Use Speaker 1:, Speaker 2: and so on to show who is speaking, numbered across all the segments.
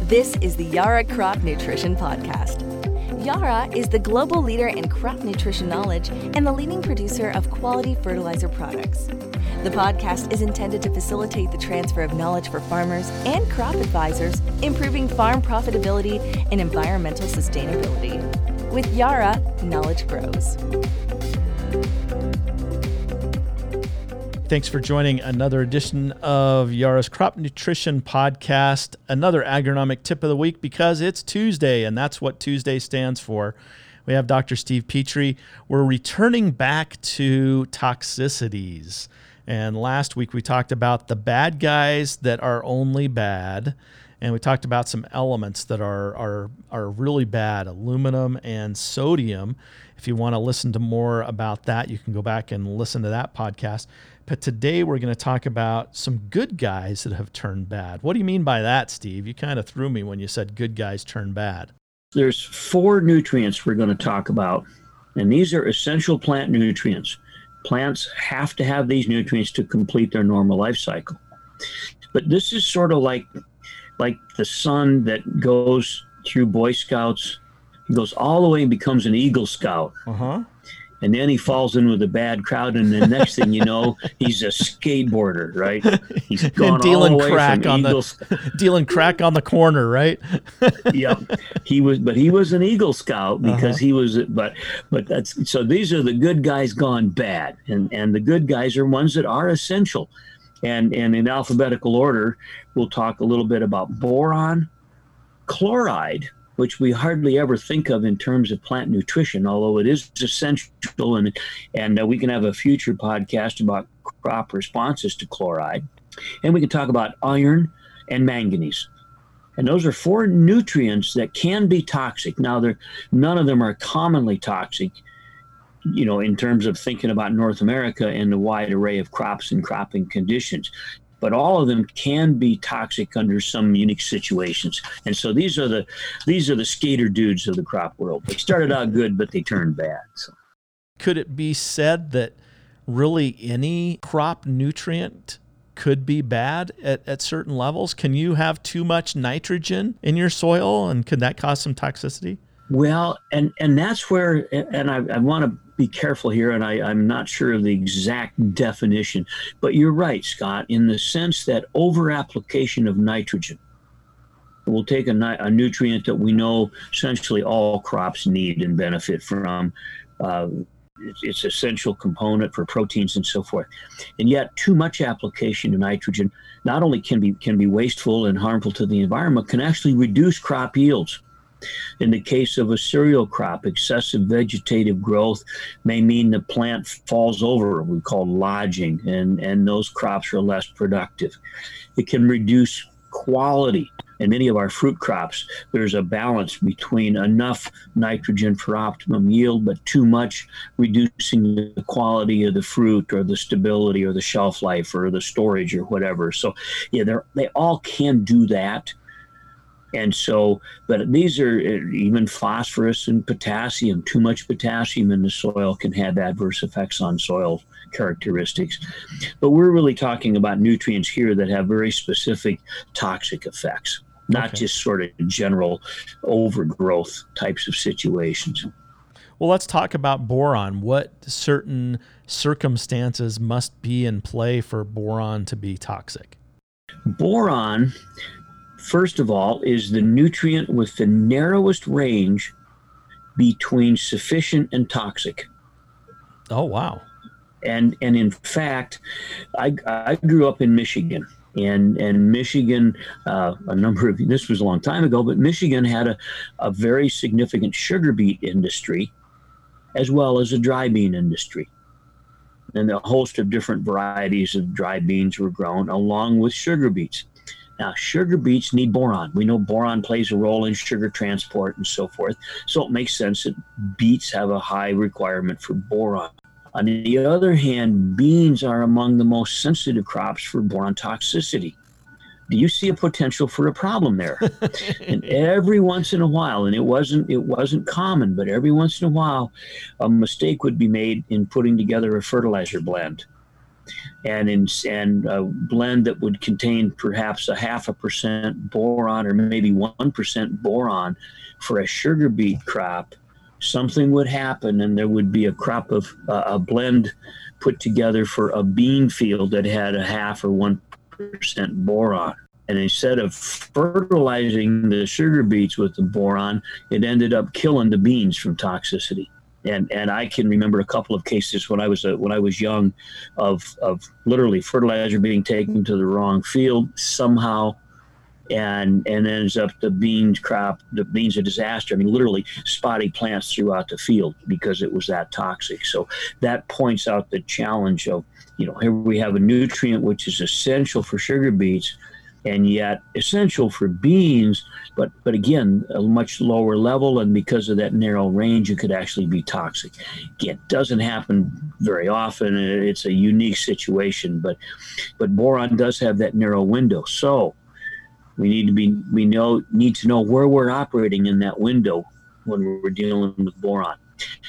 Speaker 1: This is the Yara Crop Nutrition Podcast. Yara is the global leader in crop nutrition knowledge and the leading producer of quality fertilizer products. The podcast is intended to facilitate the transfer of knowledge for farmers and crop advisors, improving farm profitability and environmental sustainability. With Yara, knowledge grows.
Speaker 2: Thanks for joining another edition of Yara's Crop Nutrition Podcast, another agronomic tip of the week because it's Tuesday, and that's what Tuesday stands for. We have Dr. Steve Petrie. We're returning back to toxicities. And last week we talked about the bad guys that are only bad, and we talked about some elements that are really bad, aluminum and sodium. If you want to listen to more about that, you can go back and listen to that podcast. But today we're going to talk about some good guys that have turned bad. What do you mean by that, Steve? You kind of threw me when you said good guys turn bad.
Speaker 3: There's 4 nutrients we're going to talk about, and these are essential plant nutrients. Plants have to have these nutrients to complete their normal life cycle. But this is sort of like the son that goes through Boy Scouts. He goes all the way and becomes an Eagle Scout. And then he falls in with a bad crowd, and the next thing you know, he's a skateboarder, right? He's gone all the way from
Speaker 2: dealing crack on the corner, right?
Speaker 3: Yep. He was an Eagle Scout because he was, but that's, so these are the good guys gone bad, and the good guys are ones that are essential. And in alphabetical order, we'll talk a little bit about boron, chloride, which we hardly ever think of in terms of plant nutrition, although it is essential, and we can have a future podcast about crop responses to chloride. And we can talk about iron and manganese. And those are 4 nutrients that can be toxic. Now, none of them are commonly toxic, in terms of thinking about North America and the wide array of crops and cropping conditions. But all of them can be toxic under some unique situations. And so these are the skater dudes of the crop world. They started out good, but they turned bad. So.
Speaker 2: Could it be said that really any crop nutrient could be bad at certain levels? Can you have too much nitrogen in your soil, and could that cause some toxicity? Well,
Speaker 3: and that's where, and I want to be careful here, and I'm not sure of the exact definition, but you're right, Scott, in the sense that over-application of nitrogen. We'll take a nutrient that we know essentially all crops need and benefit from. It's an essential component for proteins and so forth. And yet too much application of nitrogen not only can be wasteful and harmful to the environment, can actually reduce crop yields. In the case of a cereal crop, excessive vegetative growth may mean the plant falls over, we call lodging, and those crops are less productive. It can reduce quality. In many of our fruit crops, there's a balance between enough nitrogen for optimum yield, but too much, reducing the quality of the fruit or the stability or the shelf life or the storage or whatever. So yeah, they all can do that. And so, but these are even phosphorus and potassium. Too much potassium in the soil can have adverse effects on soil characteristics. But we're really talking about nutrients here that have very specific toxic effects, not just sort of general overgrowth types of situations.
Speaker 2: Well, let's talk about boron. What certain circumstances must be in play for boron to be toxic?
Speaker 3: Boron, first of all, is the nutrient with the narrowest range between sufficient and toxic.
Speaker 2: Oh, wow.
Speaker 3: And in fact, I grew up in Michigan. And Michigan, this was a long time ago, but Michigan had a very significant sugar beet industry as well as a dry bean industry. And a host of different varieties of dry beans were grown along with sugar beets. Now, sugar beets need boron. We know boron plays a role in sugar transport and so forth. So it makes sense that beets have a high requirement for boron. On the other hand, beans are among the most sensitive crops for boron toxicity. Do you see a potential for a problem there? And every once in a while, and it wasn't common, but every once in a while, a mistake would be made in putting together a fertilizer blend. and a blend that would contain perhaps 0.5% boron or maybe 1% boron for a sugar beet crop, something would happen and there would be a crop of a blend put together for a bean field that had 0.5 or 1% boron. And instead of fertilizing the sugar beets with the boron, it ended up killing the beans from toxicity. And I can remember a couple of cases when I was young of literally fertilizer being taken to the wrong field somehow, and ends up the beans a disaster. I mean, literally spotty plants throughout the field because it was that toxic. So that points out the challenge of, here we have a nutrient which is essential for sugar beets and yet essential for beans, but again, a much lower level, and because of that narrow range, it could actually be toxic. Again, it doesn't happen very often. It's a unique situation, but boron does have that narrow window. So we need to know where we're operating in that window when we're dealing with boron.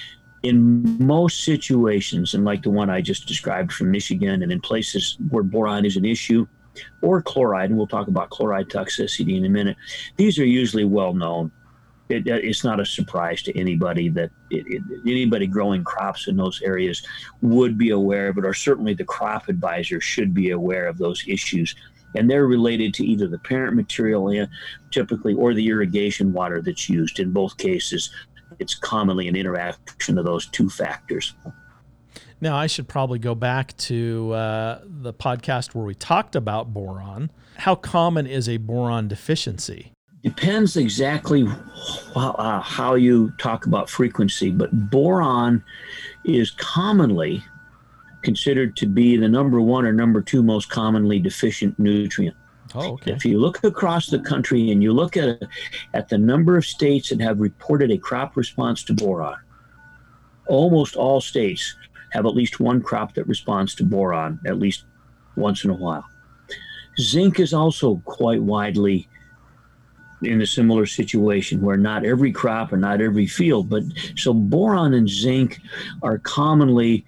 Speaker 3: In most situations, and like the one I just described from Michigan, and in places where boron is an issue, or chloride, and we'll talk about chloride toxicity in a minute, these are usually well known. It's not a surprise to anybody that anybody growing crops in those areas would be aware of it, or certainly the crop advisor should be aware of those issues. And they're related to either the parent material typically or the irrigation water that's used. In both cases, it's commonly an interaction of those two factors.
Speaker 2: Now, I should probably go back to the podcast where we talked about boron. How common is a boron deficiency?
Speaker 3: Depends exactly how you talk about frequency, but boron is commonly considered to be the number one or number two most commonly deficient nutrient.
Speaker 2: Oh, okay.
Speaker 3: If you look across the country and you look at the number of states that have reported a crop response to boron, almost all states have at least one crop that responds to boron at least once in a while. Zinc is also quite widely in a similar situation where not every crop or not every field, but so boron and zinc are commonly,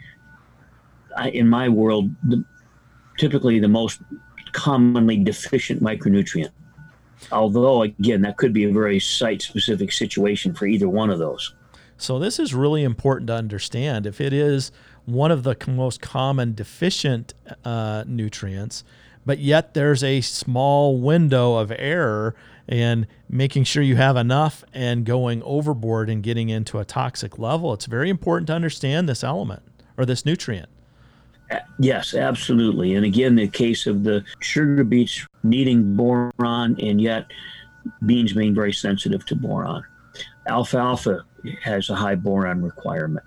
Speaker 3: in my world, typically the most commonly deficient micronutrient. Although, again, that could be a very site-specific situation for either one of those.
Speaker 2: So this is really important to understand. If it is one of the most common deficient nutrients, but yet there's a small window of error in making sure you have enough and going overboard and getting into a toxic level, it's very important to understand this element or this nutrient.
Speaker 3: Yes, absolutely. And again, the case of the sugar beets needing boron and yet beans being very sensitive to boron. Alfalfa has a high boron requirement.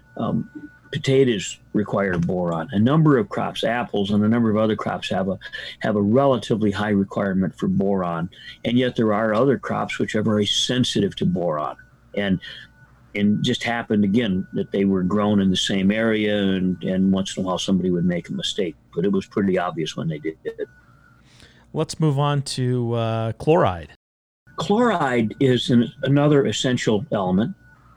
Speaker 3: Potatoes require boron. A number of crops, apples and a number of other crops have a relatively high requirement for boron. And yet there are other crops which are very sensitive to boron. And just happened again that they were grown in the same area, and once in a while somebody would make a mistake, but it was pretty obvious when they did it.
Speaker 2: Let's move on to chloride.
Speaker 3: Chloride is another essential element,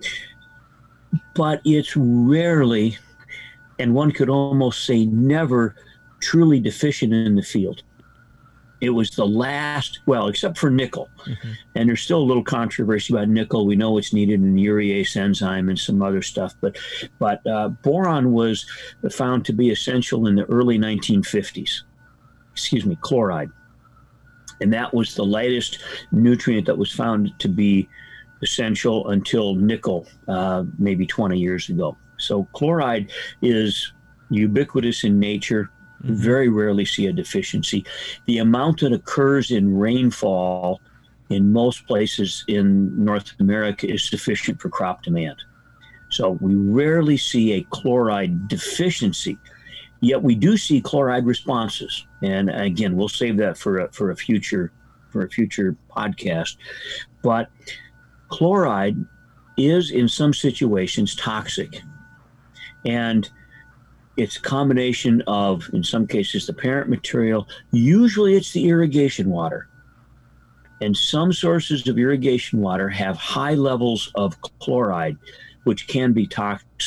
Speaker 3: but it's rarely, and one could almost say never, truly deficient in the field. It was the last, well, except for nickel. Mm-hmm. And there's still a little controversy about nickel. We know it's needed in the urease enzyme and some other stuff, but boron was found to be essential in the early 1950s. Chloride. And that was the latest nutrient that was found to be essential until nickel, maybe 20 years ago. So chloride is ubiquitous in nature. Very rarely see a deficiency. The amount that occurs in rainfall in most places in North America is sufficient for crop demand. So we rarely see a chloride deficiency, yet we do see chloride responses. And again, we'll save that for a future podcast. But chloride is in some situations toxic. And it's a combination of, in some cases, the parent material. Usually it's the irrigation water. And some sources of irrigation water have high levels of chloride, which can be toxic.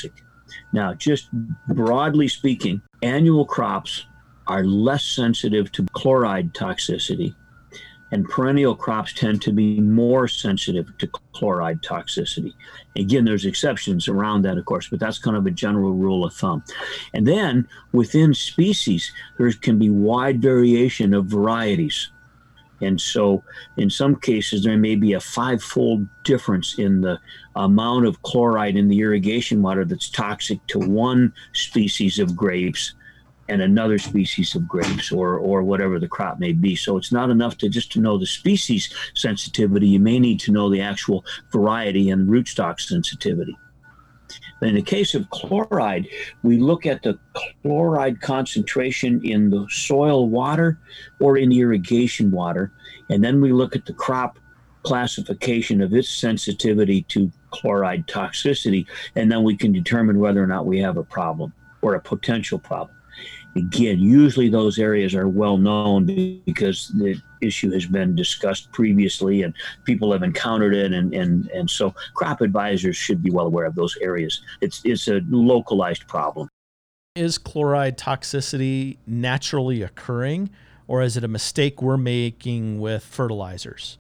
Speaker 3: Now, just broadly speaking, annual crops are less sensitive to chloride toxicity, and perennial crops tend to be more sensitive to chloride toxicity. Again, there's exceptions around that, of course, but that's kind of a general rule of thumb. And then within species, there can be wide variation of varieties. And so in some cases, there may be a 5-fold difference in the amount of chloride in the irrigation water that's toxic to one species of grapes and another species of grapes, or whatever the crop may be. So it's not enough to know the species sensitivity. You may need to know the actual variety and rootstock sensitivity. But in the case of chloride, we look at the chloride concentration in the soil water or in the irrigation water, and then we look at the crop classification of its sensitivity to chloride toxicity, and then we can determine whether or not we have a problem or a potential problem. Again, usually those areas are well known because the issue has been discussed previously and people have encountered it, and so crop advisors should be well aware of those areas. It's a localized problem.
Speaker 2: Is chloride toxicity naturally occurring, or is it a mistake we're making with fertilizers?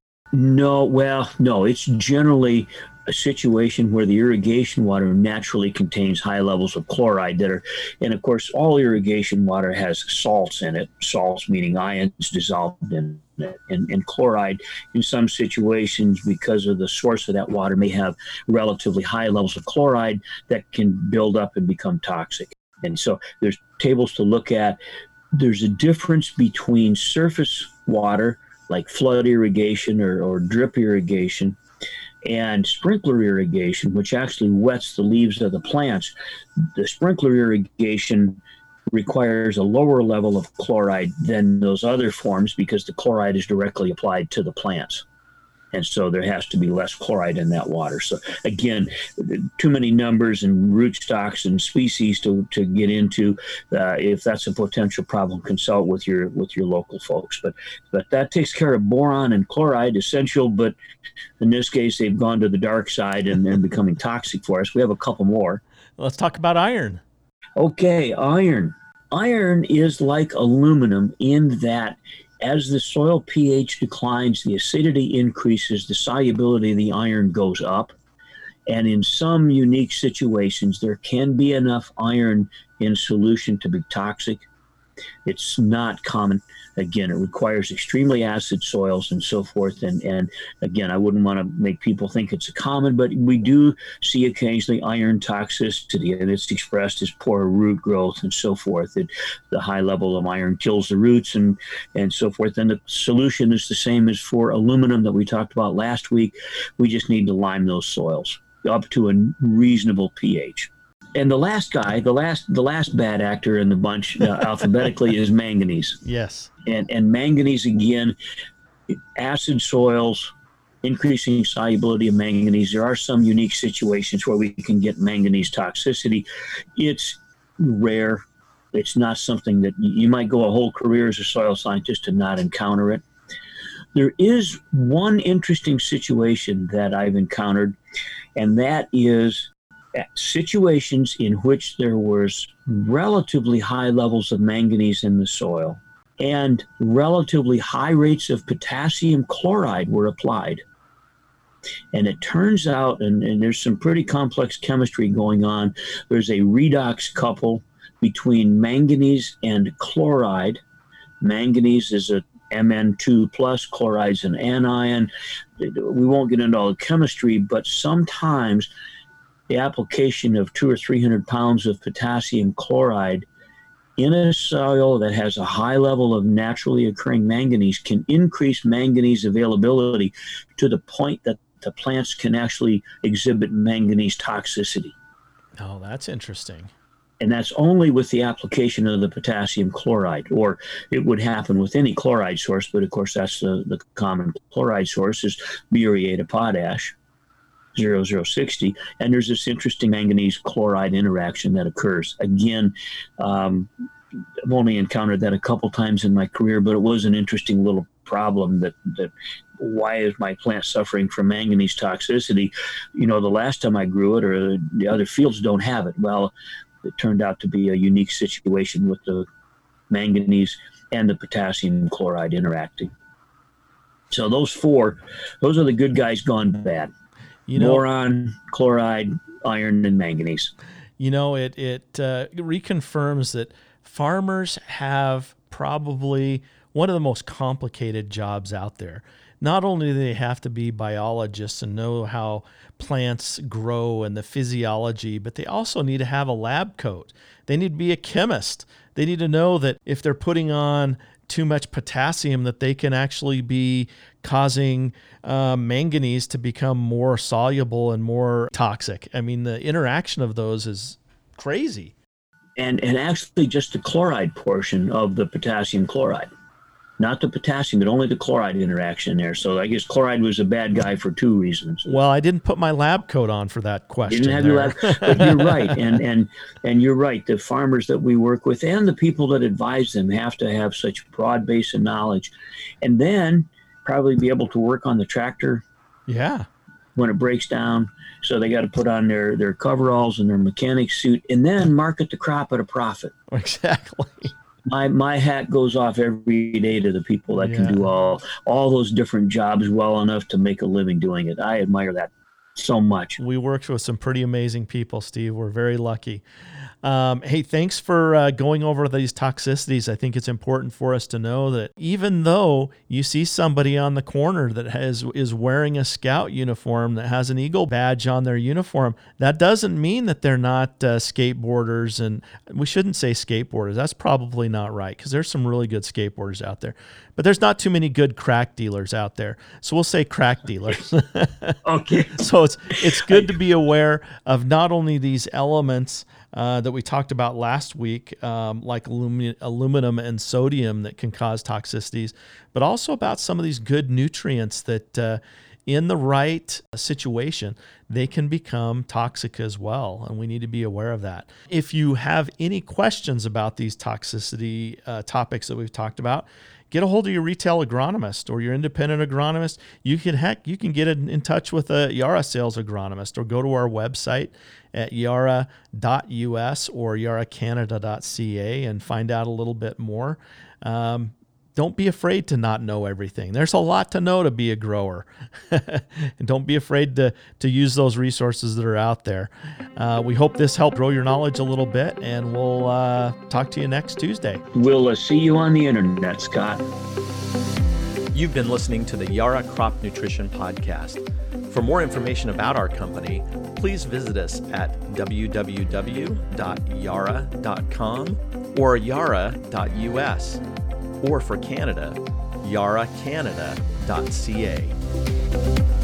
Speaker 3: No, it's generally a situation where the irrigation water naturally contains high levels of chloride and of course, all irrigation water has salts in it, salts meaning ions dissolved in it. And chloride, in some situations, because of the source of that water, may have relatively high levels of chloride that can build up and become toxic. And so there's tables to look at. There's a difference between surface water, like flood irrigation or drip irrigation, and sprinkler irrigation, which actually wets the leaves of the plants. The sprinkler irrigation requires a lower level of chloride than those other forms because the chloride is directly applied to the plants. And so there has to be less chloride in that water. So again, too many numbers and rootstocks and species to get into. If that's a potential problem, consult with your local folks. But that takes care of boron and chloride, essential. But in this case, they've gone to the dark side and they're becoming toxic for us. We have a couple more.
Speaker 2: Let's talk about iron.
Speaker 3: Okay, iron. Iron is like aluminum in that as the soil pH declines, the acidity increases, the solubility of the iron goes up. And in some unique situations, there can be enough iron in solution to be toxic. It's not common. Again, it requires extremely acid soils and so forth. And again, I wouldn't want to make people think it's common, but we do see occasionally iron toxicity, and it's expressed as poor root growth and so forth. The high level of iron kills the roots and so forth. And the solution is the same as for aluminum that we talked about last week. We just need to lime those soils up to a reasonable pH. And the last guy, the last bad actor in the bunch alphabetically is manganese.
Speaker 2: Yes.
Speaker 3: And manganese, again, acid soils, increasing solubility of manganese. There are some unique situations where we can get manganese toxicity. It's rare. It's not something that you might go a whole career as a soil scientist to not encounter it. There is one interesting situation that I've encountered, and that is situations in which there was relatively high levels of manganese in the soil and relatively high rates of potassium chloride were applied. And it turns out, and there's some pretty complex chemistry going on, there's a redox couple between manganese and chloride. Manganese is a Mn2 plus, chloride's an anion. We won't get into all the chemistry, but sometimes the application of 200 or 300 pounds of potassium chloride in a soil that has a high level of naturally occurring manganese can increase manganese availability to the point that the plants can actually exhibit manganese toxicity.
Speaker 2: Oh, that's interesting.
Speaker 3: And that's only with the application of the potassium chloride, or it would happen with any chloride source, but of course that's the common chloride source is muriate of potash. 0060, and there's this interesting manganese chloride interaction that occurs. Again, I've only encountered that a couple times in my career, but it was an interesting little problem that why is my plant suffering from manganese toxicity? The last time I grew it, or the other fields don't have it. Well, it turned out to be a unique situation with the manganese and the potassium chloride interacting. So those are the good guys gone bad. Boron, chloride, iron, and manganese.
Speaker 2: It reconfirms that farmers have probably one of the most complicated jobs out there. Not only do they have to be biologists and know how plants grow and the physiology, but they also need to have a lab coat. They need to be a chemist. They need to know that if they're putting on too much potassium, that they can actually be causing manganese to become more soluble and more toxic. I mean, the interaction of those is crazy.
Speaker 3: And actually just the chloride portion of the potassium chloride. Not the potassium, but only the chloride interaction there. So I guess chloride was a bad guy for two reasons.
Speaker 2: Well, I didn't put my lab coat on for that question.
Speaker 3: You didn't have your lab, but you're right. And you're right. The farmers that we work with and the people that advise them have to have such broad base of knowledge. And then probably be able to work on the tractor.
Speaker 2: Yeah.
Speaker 3: When it breaks down. So they got to put on their coveralls and their mechanic suit and then market the crop at a profit.
Speaker 2: Exactly.
Speaker 3: My hat goes off every day to the people that can do all those different jobs well enough to make a living doing it. I admire that so much.
Speaker 2: We worked with some pretty amazing people, Steve. We're very lucky. Hey, thanks for going over these toxicities. I think it's important for us to know that even though you see somebody on the corner that is wearing a scout uniform that has an Eagle badge on their uniform, that doesn't mean that they're not skateboarders. And we shouldn't say skateboarders. That's probably not right, because there's some really good skateboarders out there. But there's not too many good crack dealers out there. So we'll say crack dealers.
Speaker 3: Okay.
Speaker 2: So it's good to be aware of not only these elements that we talked about last week, like aluminum and sodium that can cause toxicities, but also about some of these good nutrients that in the right situation, they can become toxic as well. And we need to be aware of that. If you have any questions about these toxicity topics that we've talked about, get a hold of your retail agronomist or your independent agronomist. You can get in touch with a Yara sales agronomist, or go to our website at yara.us or yaracanada.ca and find out a little bit more. Don't be afraid to not know everything. There's a lot to know to be a grower. And don't be afraid to use those resources that are out there. We hope this helped grow your knowledge a little bit, and we'll talk to you next Tuesday.
Speaker 3: We'll see you on the internet, Scott.
Speaker 4: You've been listening to the Yara Crop Nutrition Podcast. For more information about our company, please visit us at www.yara.com or yara.us. Or for Canada, yaracanada.ca.